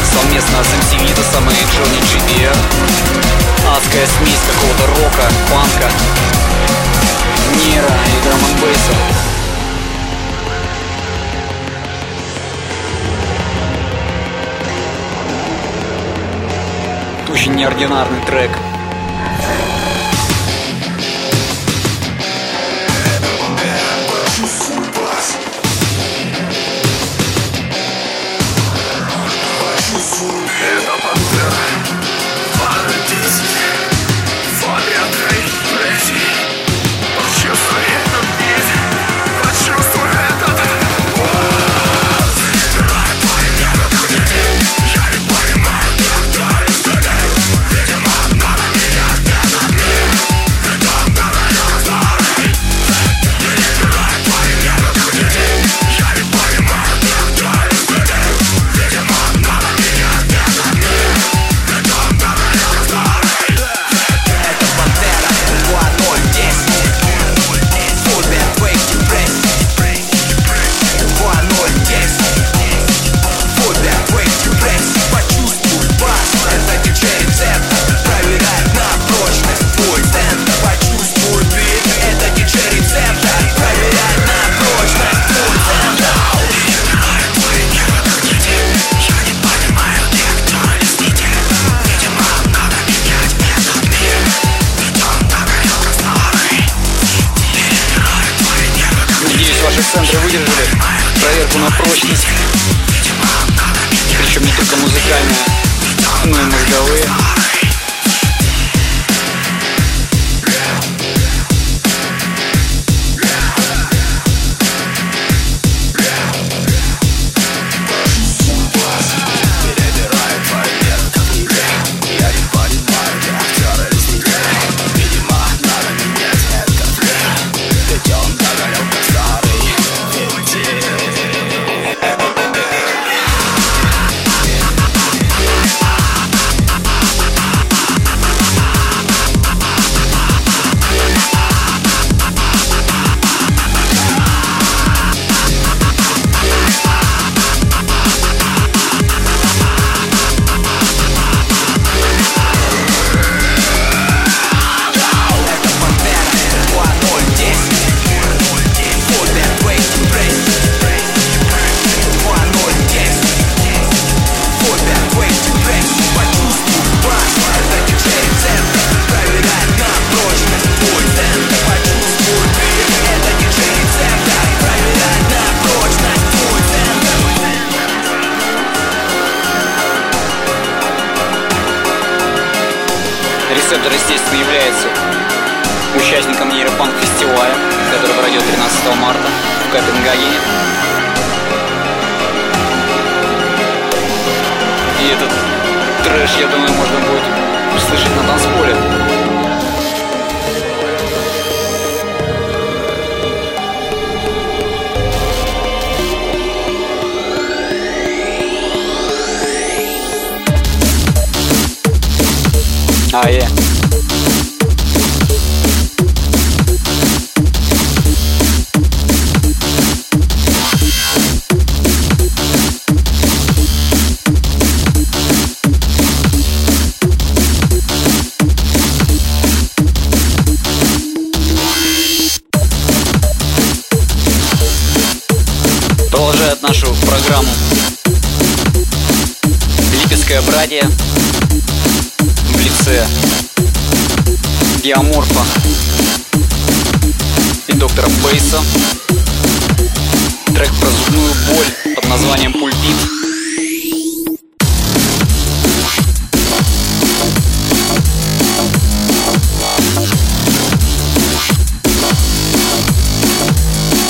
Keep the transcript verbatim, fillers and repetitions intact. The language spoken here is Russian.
совместно с эм си Витасом и Джонни джи би ар. Адская смесь какого-то рока, панка, нейро и драм-н-бейса. Очень неординарный трек. Центры выдержали проверку на прочность, причем не только музыкальная, но и мозговые. Рецептор, естественно, является участником нейропанк-фестиваля, который пройдет тринадцатого марта в Копенгагене. И этот трэш, я думаю, можно будет услышать на танцполе. А, е. Продолжает нашу программу Липецкое братье в лице Диаморфа и доктора Бейса. Трек про зубную боль под названием «Пульпит».